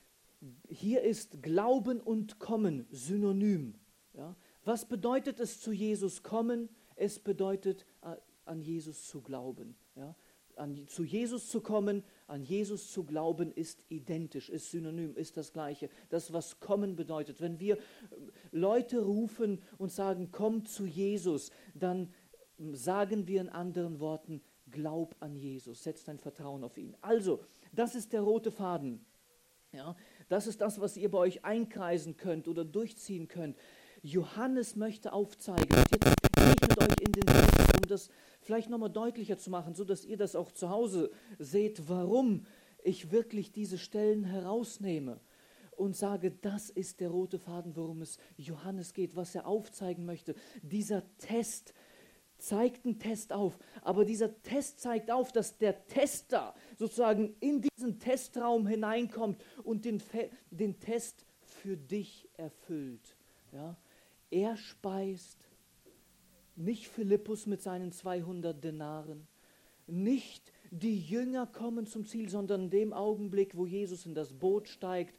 Hier ist Glauben und Kommen synonym. Ja? Was bedeutet es, zu Jesus kommen? Es bedeutet, an Jesus zu glauben. Ja? An, zu Jesus zu kommen, an Jesus zu glauben, ist identisch, ist synonym, ist das Gleiche. Das, was kommen bedeutet. Wenn wir Leute rufen und sagen, komm zu Jesus, dann sagen wir in anderen Worten, glaub an Jesus, setz dein Vertrauen auf ihn. Also, das ist der rote Faden. Ja, das ist das, was ihr bei euch einkreisen könnt oder durchziehen könnt. Johannes möchte aufzeigen, und jetzt gehe ich mit euch in den Text, um das vielleicht nochmal deutlicher zu machen, so dass ihr das auch zu Hause seht, warum ich wirklich diese Stellen herausnehme und sage, das ist der rote Faden, worum es Johannes geht, was er aufzeigen möchte. Dieser Test zeigt einen Test auf, aber dieser Test zeigt auf, dass der Tester sozusagen in diesen Testraum hineinkommt und den, Fe- den Test für dich erfüllt. Ja? Er speist nicht Philippus mit seinen zweihundert Denaren, nicht die Jünger kommen zum Ziel, sondern in dem Augenblick, wo Jesus in das Boot steigt,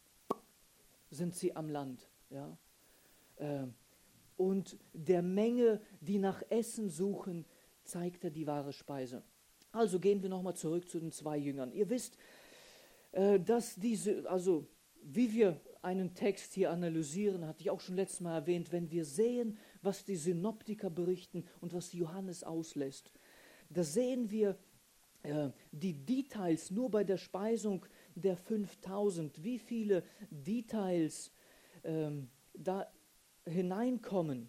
sind sie am Land. Ja? Äh, Und der Menge, die nach Essen suchen, zeigt er die wahre Speise. Also gehen wir nochmal zurück zu den zwei Jüngern. Ihr wisst, äh, dass diese, also wie wir einen Text hier analysieren, hatte ich auch schon letztes Mal erwähnt, wenn wir sehen, was die Synoptiker berichten und was Johannes auslässt, da sehen wir äh, die Details nur bei der Speisung der fünftausend, wie viele Details ähm, da hineinkommen,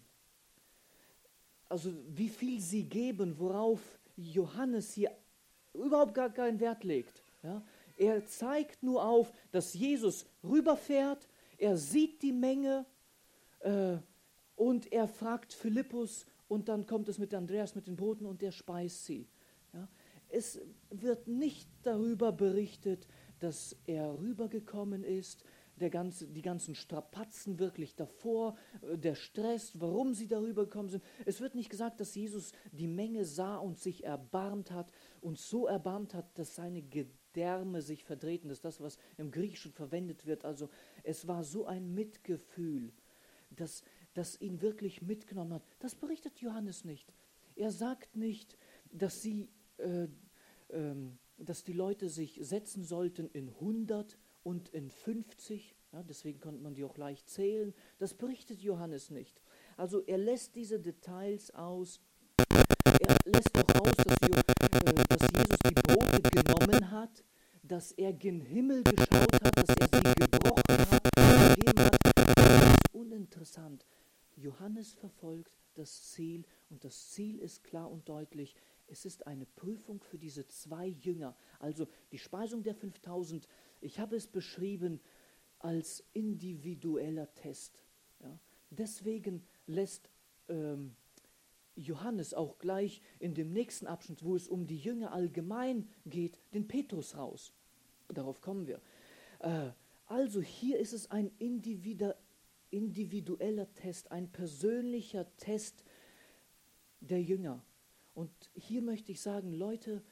also wie viel sie geben, worauf Johannes hier überhaupt gar keinen Wert legt. Ja? Er zeigt nur auf, dass Jesus rüberfährt, er sieht die Menge äh, und er fragt Philippus und dann kommt es mit Andreas mit den Broten und er speist sie. Ja? Es wird nicht darüber berichtet, dass er rübergekommen ist, Der ganze, die ganzen Strapazen wirklich davor, der Stress, warum sie darüber gekommen sind. Es wird nicht gesagt, dass Jesus die Menge sah und sich erbarmt hat und so erbarmt hat, dass seine Gedärme sich verdrehten. Das ist das, was im Griechischen verwendet wird. Also es war so ein Mitgefühl, dass das ihn wirklich mitgenommen hat. Das berichtet Johannes nicht. Er sagt nicht, dass sie äh, ähm, dass die Leute sich setzen sollten in hundert und in fünfzig. Ja, deswegen konnte man die auch leicht zählen. Das berichtet Johannes nicht. Also er lässt diese Details aus. Er lässt auch aus, dass, Jo- äh, dass Jesus die Brote genommen hat, dass er gen Himmel geschaut hat, dass er sie gebrochen hat, gegeben hat. Das ist uninteressant. Johannes verfolgt das Ziel und das Ziel ist klar und deutlich. Es ist eine Prüfung für diese zwei Jünger. Also die Speisung der fünftausend, ich habe es beschrieben als individueller Test. Ja. Deswegen lässt ähm, Johannes auch gleich in dem nächsten Abschnitt, wo es um die Jünger allgemein geht, den Petrus raus. Darauf kommen wir. Äh, also hier ist es ein individu- individueller Test, ein persönlicher Test der Jünger. Und hier möchte ich sagen, Leute,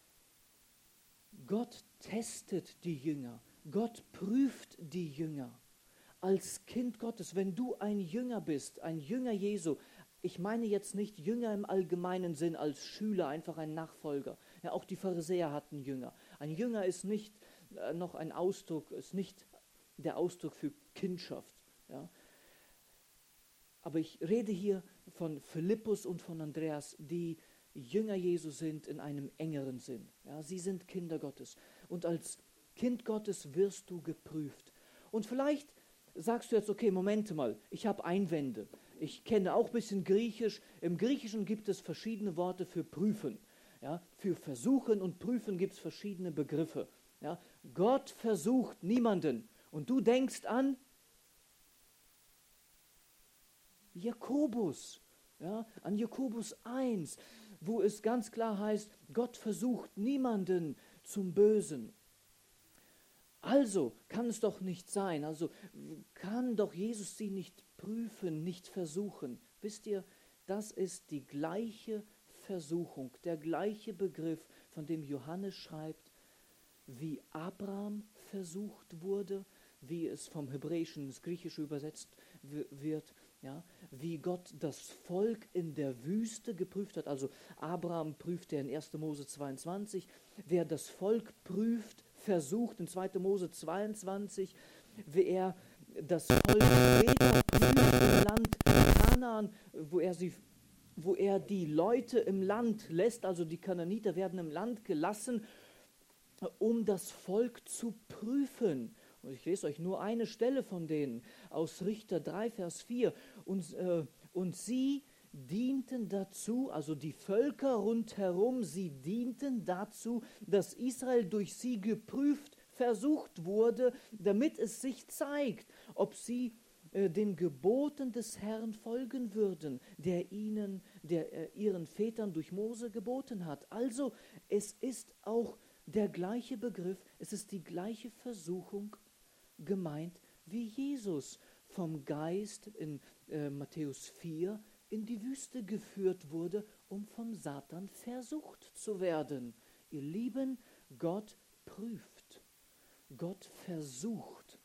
Gott testet die Jünger. Gott prüft die Jünger. Als Kind Gottes, wenn du ein Jünger bist, ein Jünger Jesu, ich meine jetzt nicht Jünger im allgemeinen Sinn als Schüler, einfach ein Nachfolger. Ja, auch die Pharisäer hatten Jünger. Ein Jünger ist nicht äh, noch ein Ausdruck, ist nicht der Ausdruck für Kindschaft. Ja. Aber ich rede hier von Philippus und von Andreas, die Jünger Jesu sind in einem engeren Sinn. Ja, sie sind Kinder Gottes. Und als Kind Gottes wirst du geprüft. Und vielleicht sagst du jetzt, okay, Moment mal, ich habe Einwände. Ich kenne auch ein bisschen Griechisch. Im Griechischen gibt es verschiedene Worte für prüfen. Ja, für versuchen und prüfen gibt es verschiedene Begriffe. Ja, Gott versucht niemanden. Und du denkst an Jakobus, ja, an Jakobus eins, wo es ganz klar heißt, Gott versucht niemanden zum Bösen. Also kann es doch nicht sein, also kann doch Jesus sie nicht prüfen, nicht versuchen. Wisst ihr, das ist die gleiche Versuchung, der gleiche Begriff, von dem Johannes schreibt, wie Abraham versucht wurde, wie es vom Hebräischen ins Griechische übersetzt w- wird, ja, wie Gott das Volk in der Wüste geprüft hat. Also Abraham prüft er in erster Mose zweiundzwanzig, wer das Volk prüft, versucht in zweiter Mose zweiundzwanzig, wer das Volk später prüft im Land Kanaan, wo er sie wo er die Leute im Land lässt, also die Kanaaniter werden im Land gelassen, um das Volk zu prüfen. Und ich lese euch nur eine Stelle von denen aus Richter drei, Vers vier. Und, äh, und sie dienten dazu, also die Völker rundherum, sie dienten dazu, dass Israel durch sie geprüft, versucht wurde, damit es sich zeigt, ob sie äh, den Geboten des Herrn folgen würden, der ihnen, der äh, ihren Vätern durch Mose geboten hat. Also es ist auch der gleiche Begriff, es ist die gleiche Versuchung gemeint, wie Jesus vom Geist in äh, Matthäus vier in die Wüste geführt wurde, um vom Satan versucht zu werden. Ihr Lieben, Gott prüft, Gott versucht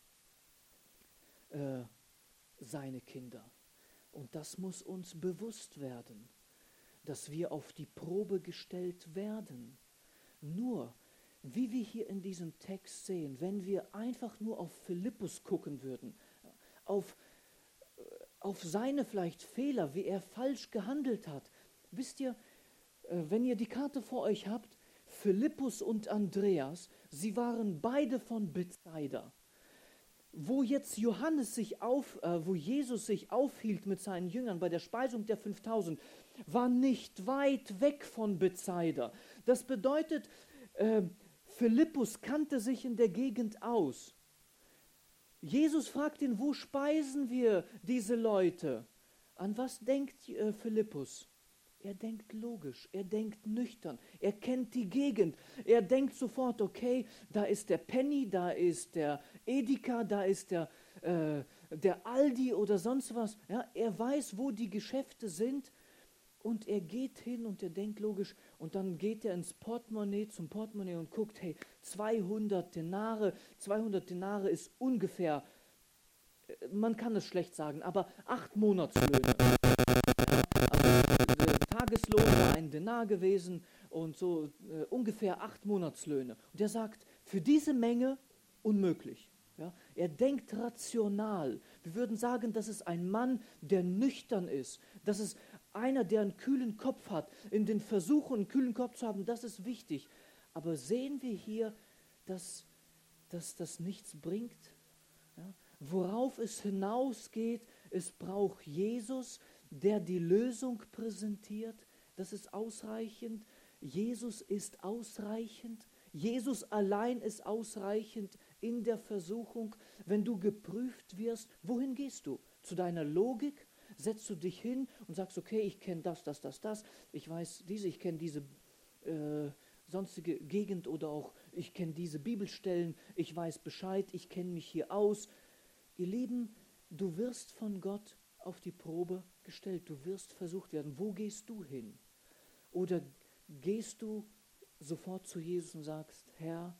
äh, seine Kinder. Und das muss uns bewusst werden, dass wir auf die Probe gestellt werden. Nur wie wir hier in diesem Text sehen, wenn wir einfach nur auf Philippus gucken würden, auf, auf seine vielleicht Fehler, wie er falsch gehandelt hat. Wisst ihr, wenn ihr die Karte vor euch habt, Philippus und Andreas, sie waren beide von Bethsaida. Wo jetzt Johannes sich auf, äh, wo Jesus sich aufhielt mit seinen Jüngern bei der Speisung der fünftausend, war nicht weit weg von Bethsaida. Das bedeutet, äh, Philippus kannte sich in der Gegend aus. Jesus fragt ihn, wo speisen wir diese Leute? An was denkt äh, Philippus? Er denkt logisch, er denkt nüchtern, er kennt die Gegend. Er denkt sofort, okay, da ist der Penny, da ist der Edeka, da ist der, äh, der Aldi oder sonst was. Ja, er weiß, wo die Geschäfte sind. Und er geht hin und er denkt logisch und dann geht er ins Portemonnaie, zum Portemonnaie und guckt, hey, zweihundert Denare, zweihundert Denare ist ungefähr, man kann es schlecht sagen, aber acht Monatslöhne. Ja, also der Tageslohn war ein Denar gewesen und so äh, ungefähr acht Monatslöhne. Und er sagt, für diese Menge unmöglich. Ja? Er denkt rational. Wir würden sagen, das ist ein Mann, der nüchtern ist. Das ist einer, der einen kühlen Kopf hat. In den Versuchen, einen kühlen Kopf zu haben, das ist wichtig. Aber sehen wir hier, dass, dass das nichts bringt? Ja? Worauf es hinausgeht, es braucht Jesus, der die Lösung präsentiert. Das ist ausreichend. Jesus ist ausreichend. Jesus allein ist ausreichend in der Versuchung. Wenn du geprüft wirst, wohin gehst du? Zu deiner Logik? Setzt du dich hin und sagst, okay, ich kenne das, das, das, das. Ich weiß diese, ich kenne diese äh, sonstige Gegend oder auch ich kenne diese Bibelstellen. Ich weiß Bescheid, ich kenne mich hier aus. Ihr Lieben, du wirst von Gott auf die Probe gestellt. Du wirst versucht werden. Wo gehst du hin? Oder gehst du sofort zu Jesus und sagst, Herr,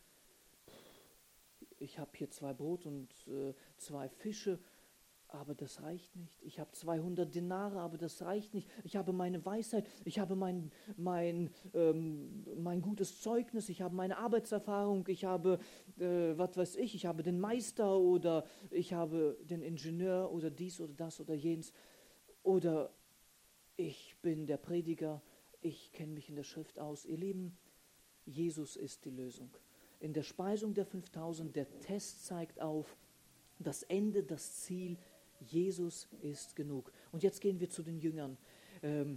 ich habe hier zwei Brot und äh, zwei Fische, aber das reicht nicht. Ich habe zweihundert Denare, aber das reicht nicht. Ich habe meine Weisheit, ich habe mein, mein, ähm, mein gutes Zeugnis, ich habe meine Arbeitserfahrung, ich habe, äh, was weiß ich, ich habe den Meister oder ich habe den Ingenieur oder dies oder das oder jenes. Oder ich bin der Prediger, ich kenne mich in der Schrift aus. Ihr Lieben, Jesus ist die Lösung. In der Speisung der fünftausend, der Test zeigt auf, das Ende, das Ziel, Jesus ist genug. Und jetzt gehen wir zu den Jüngern. Ähm,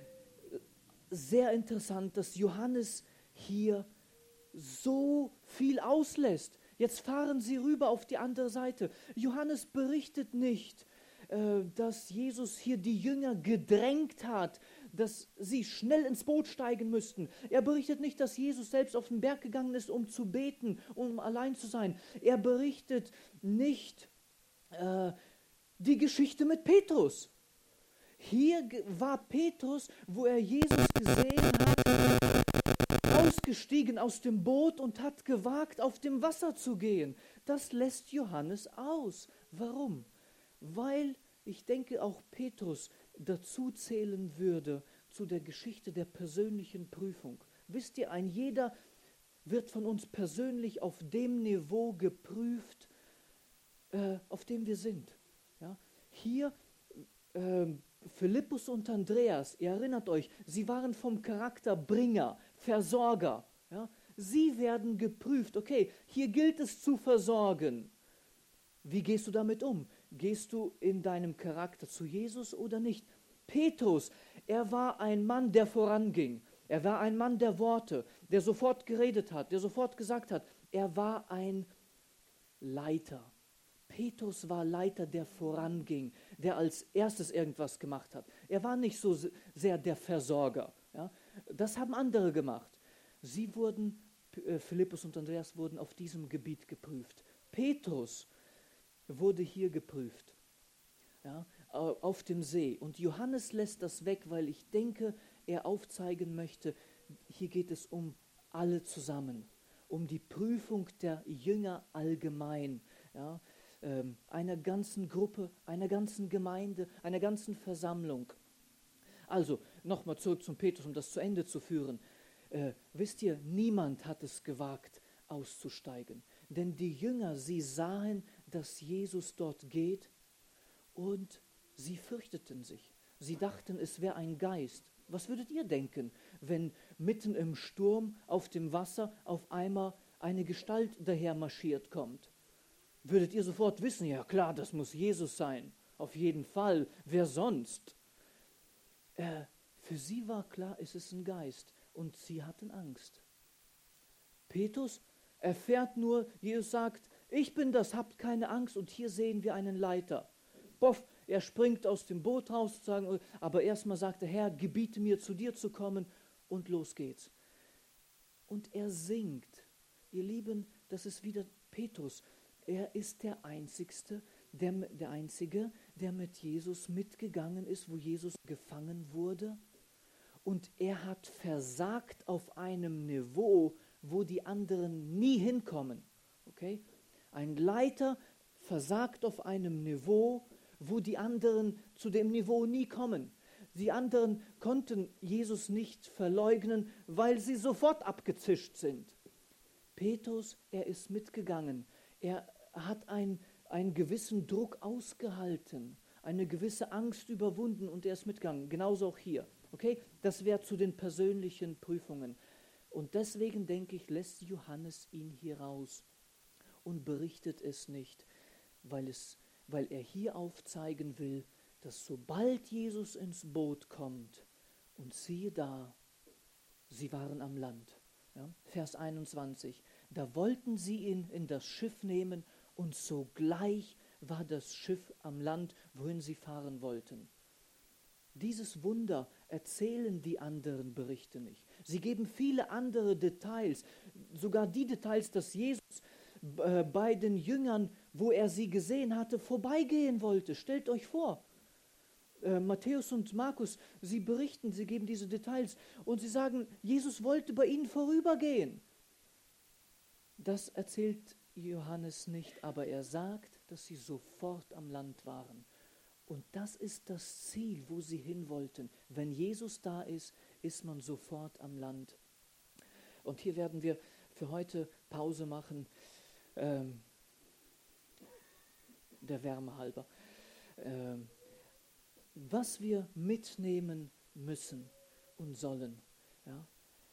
sehr interessant, dass Johannes hier so viel auslässt. Jetzt fahren sie rüber auf die andere Seite. Johannes berichtet nicht, äh, dass Jesus hier die Jünger gedrängt hat, dass sie schnell ins Boot steigen müssten. Er berichtet nicht, dass Jesus selbst auf den Berg gegangen ist, um zu beten, um allein zu sein. Er berichtet nicht äh, die Geschichte mit Petrus. Hier war Petrus, wo er Jesus gesehen hat, ausgestiegen aus dem Boot und hat gewagt, auf dem Wasser zu gehen. Das lässt Johannes aus. Warum? Weil ich denke, auch Petrus dazu zählen würde zu der Geschichte der persönlichen Prüfung. Wisst ihr, ein jeder wird von uns persönlich auf dem Niveau geprüft, äh, auf dem wir sind. Ja? Hier äh, Philippus und Andreas, ihr erinnert euch, sie waren vom Charakter Bringer, Versorger. Ja? Sie werden geprüft. Okay, hier gilt es zu versorgen. Wie gehst du damit um? Gehst du in deinem Charakter zu Jesus oder nicht? Petrus, er war ein Mann, der voranging. Er war ein Mann der Worte, der sofort geredet hat, der sofort gesagt hat. Er war ein Leiter. Petrus war Leiter, der voranging, der als erstes irgendwas gemacht hat. Er war nicht so sehr der Versorger. Ja? Das haben andere gemacht. Sie wurden, Philippus und Andreas wurden auf diesem Gebiet geprüft. Petrus wurde hier geprüft, ja, auf dem See. Und Johannes lässt das weg, weil ich denke, er aufzeigen möchte, hier geht es um alle zusammen, um die Prüfung der Jünger allgemein, ja, ähm, einer ganzen Gruppe, einer ganzen Gemeinde, einer ganzen Versammlung. Also, nochmal zurück zum Petrus, um das zu Ende zu führen. Äh, wisst ihr, niemand hat es gewagt, auszusteigen. Denn die Jünger, sie sahen, dass Jesus dort geht und sie fürchteten sich. Sie dachten, es wäre ein Geist. Was würdet ihr denken, wenn mitten im Sturm auf dem Wasser auf einmal eine Gestalt daher marschiert kommt? Würdet ihr sofort wissen, ja klar, das muss Jesus sein. Auf jeden Fall, wer sonst? Äh, für sie war klar, es ist ein Geist und sie hatten Angst. Petrus erfährt nur, Jesus sagt, ich bin das, habt keine Angst. Und hier sehen wir einen Leiter. Boff, er springt aus dem Boot raus, sagen, aber erstmal sagt der Herr, gebiete mir, zu dir zu kommen und los geht's. Und er singt. Ihr Lieben, das ist wieder Petrus. Er ist der Einzigste, der, der Einzige, der mit Jesus mitgegangen ist, wo Jesus gefangen wurde. Und er hat versagt auf einem Niveau, wo die anderen nie hinkommen. Okay? Ein Leiter versagt auf einem Niveau, wo die anderen zu dem Niveau nie kommen. Die anderen konnten Jesus nicht verleugnen, weil sie sofort abgezischt sind. Petrus, er ist mitgegangen. Er hat ein, einen gewissen Druck ausgehalten, eine gewisse Angst überwunden und er ist mitgegangen. Genauso auch hier. Okay? Das wäre zu den persönlichen Prüfungen. Und deswegen denke ich, lässt Johannes ihn hier raus und berichtet es nicht, weil, es, weil er hier aufzeigen will, dass sobald Jesus ins Boot kommt, und siehe da, sie waren am Land. Ja, Vers einundzwanzig. Da wollten sie ihn in das Schiff nehmen und sogleich war das Schiff am Land, wohin sie fahren wollten. Dieses Wunder erzählen die anderen Berichte nicht. Sie geben viele andere Details, sogar die Details, dass Jesus äh, bei den Jüngern, wo er sie gesehen hatte, vorbeigehen wollte. Stellt euch vor, äh, Matthäus und Markus, sie berichten, sie geben diese Details und sie sagen, Jesus wollte bei ihnen vorübergehen. Das erzählt Johannes nicht, aber er sagt, dass sie sofort am Land waren. Und das ist das Ziel, wo sie hin wollten. Wenn Jesus da ist, ist man sofort am Land. Und hier werden wir für heute Pause machen, ähm, der Wärme halber. Ähm, was wir mitnehmen müssen und sollen. Ja?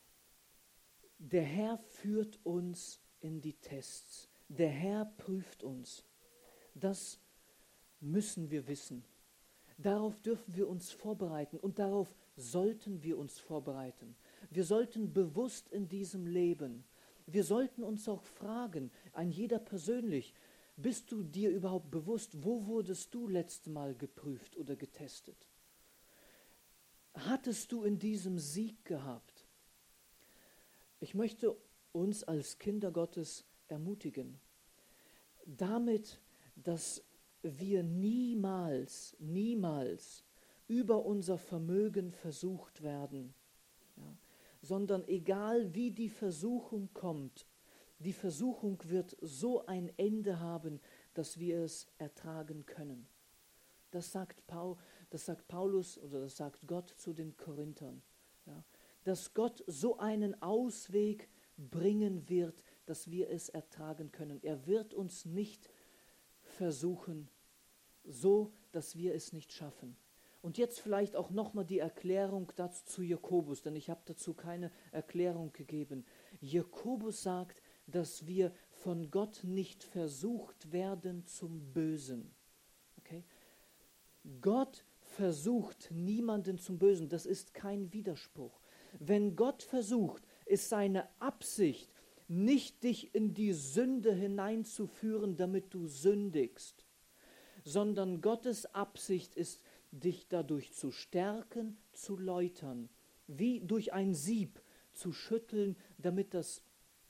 Der Herr führt uns in die Tests. Der Herr prüft uns. Das müssen wir wissen. Darauf dürfen wir uns vorbereiten und darauf sollten wir uns vorbereiten. Wir sollten bewusst in diesem Leben, wir sollten uns auch fragen, ein jeder persönlich, bist du dir überhaupt bewusst, wo wurdest du letztes Mal geprüft oder getestet? Hattest du in diesem Sieg gehabt? Ich möchte uns als Kinder Gottes ermutigen, damit, dass wir niemals, niemals über unser Vermögen versucht werden, ja, sondern egal wie die Versuchung kommt, die Versuchung wird so ein Ende haben, dass wir es ertragen können. Das sagt, Paul, das sagt Paulus oder das sagt Gott zu den Korinthern, ja, dass Gott so einen Ausweg bringen wird, dass wir es ertragen können. Er wird uns nicht versuchen, so dass wir es nicht schaffen. Und jetzt vielleicht auch nochmal die Erklärung dazu zu Jakobus, denn ich habe dazu keine Erklärung gegeben. Jakobus sagt, dass wir von Gott nicht versucht werden zum Bösen. Okay? Gott versucht niemanden zum Bösen, das ist kein Widerspruch. Wenn Gott versucht, ist seine Absicht, nicht dich in die Sünde hineinzuführen, damit du sündigst, sondern Gottes Absicht ist, dich dadurch zu stärken, zu läutern, wie durch ein Sieb zu schütteln, damit das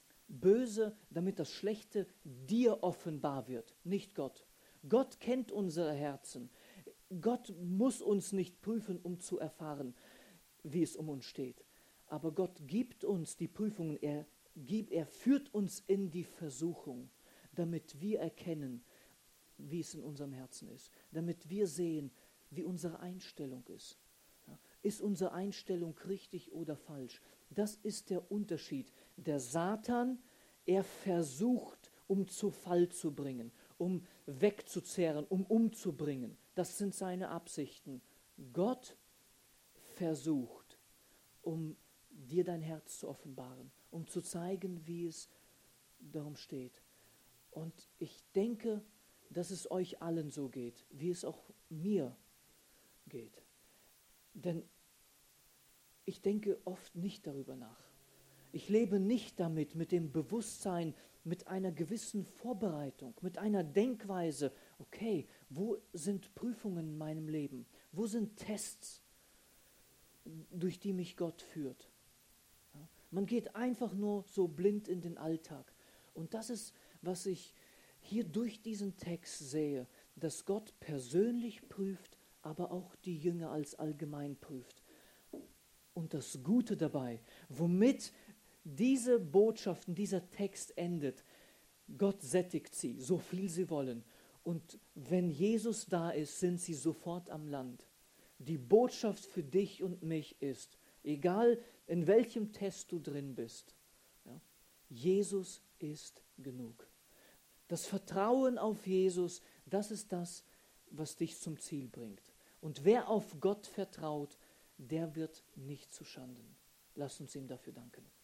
Böse, damit das Schlechte dir offenbar wird, nicht Gott. Gott kennt unsere Herzen. Gott muss uns nicht prüfen, um zu erfahren, wie es um uns steht. Aber Gott gibt uns die Prüfungen, er, gibt, er führt uns in die Versuchung, damit wir erkennen, wie es in unserem Herzen ist, damit wir sehen, wie unsere Einstellung ist. Ja, ist unsere Einstellung richtig oder falsch? Das ist der Unterschied. Der Satan, er versucht, um zu Fall zu bringen, um wegzuzehren, um umzubringen. Das sind seine Absichten. Gott versucht, um dir dein Herz zu offenbaren, um zu zeigen, wie es darum steht. Und ich denke, dass es euch allen so geht, wie es auch mir geht. Denn ich denke oft nicht darüber nach. Ich lebe nicht damit, mit dem Bewusstsein, mit einer gewissen Vorbereitung, mit einer Denkweise, okay, wo sind Prüfungen in meinem Leben? Wo sind Tests, durch die mich Gott führt? Ja, man geht einfach nur so blind in den Alltag. Und das ist, was ich hier durch diesen Text sehe, dass Gott persönlich prüft, aber auch die Jünger als allgemein prüft. Und das Gute dabei, womit diese Botschaften, dieser Text endet, Gott sättigt sie, so viel sie wollen. Und wenn Jesus da ist, sind sie sofort am Land. Die Botschaft für dich und mich ist, egal in welchem Test du drin bist, ja, Jesus ist genug. Das Vertrauen auf Jesus, das ist das, was dich zum Ziel bringt. Und wer auf Gott vertraut, der wird nicht zu Schanden. Lass uns ihm dafür danken.